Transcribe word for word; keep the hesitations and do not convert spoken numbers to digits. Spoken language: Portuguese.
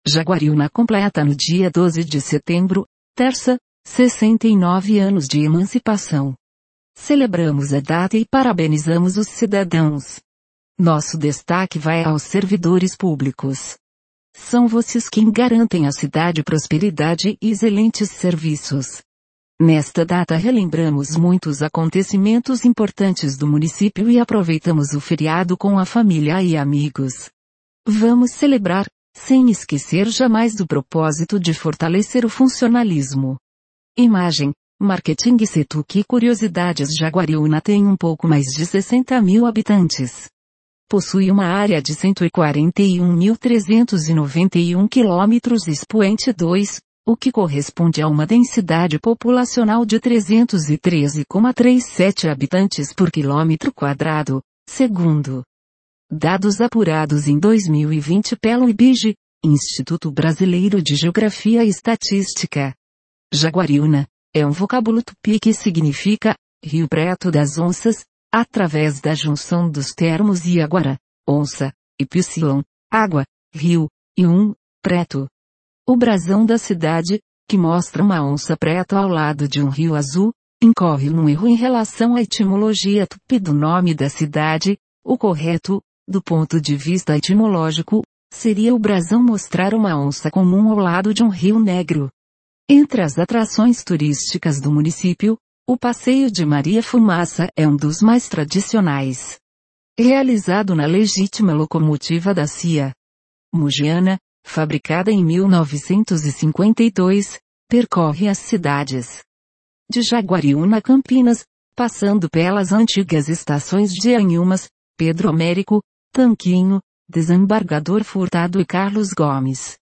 Jaguariúna completa no dia doze de setembro, terça, sessenta e nove anos de emancipação. Celebramos a data e parabenizamos os cidadãos. Nosso destaque vai aos servidores públicos. São vocês quem garantem à cidade prosperidade e excelentes serviços. Nesta data relembramos muitos acontecimentos importantes do município e aproveitamos o feriado com a família e amigos. Vamos celebrar, sem esquecer jamais do propósito de fortalecer o funcionalismo. Imagem, marketing e setuc e curiosidades. Jaguariúna tem um pouco mais de sessenta mil habitantes. Possui uma área de cento e quarenta e um mil trezentos e noventa e um quilômetros expoente dois, o que corresponde a uma densidade populacional de trezentos e treze vírgula trinta e sete habitantes por quilômetro quadrado, segundo dados apurados em dois mil e vinte pelo I B G E, Instituto Brasileiro de Geografia e Estatística. Jaguariúna é um vocábulo tupi que significa Rio Preto das Onças, através da junção dos termos Iaguara, onça, e Psilon, água, rio, e um, preto. O brasão da cidade, que mostra uma onça preta ao lado de um rio azul, incorre num erro em relação à etimologia tupi do nome da cidade. O correto, do ponto de vista etimológico, seria o brasão mostrar uma onça comum ao lado de um rio negro. Entre as atrações turísticas do município, o Passeio de Maria Fumaça é um dos mais tradicionais. Realizado na legítima locomotiva da C I A Mogiana, fabricada em mil novecentos e cinquenta e dois, percorre as cidades de Jaguariúna a Campinas, passando pelas antigas estações de Anhumas, Pedro Américo, Tanquinho, Desembargador Furtado e Carlos Gomes.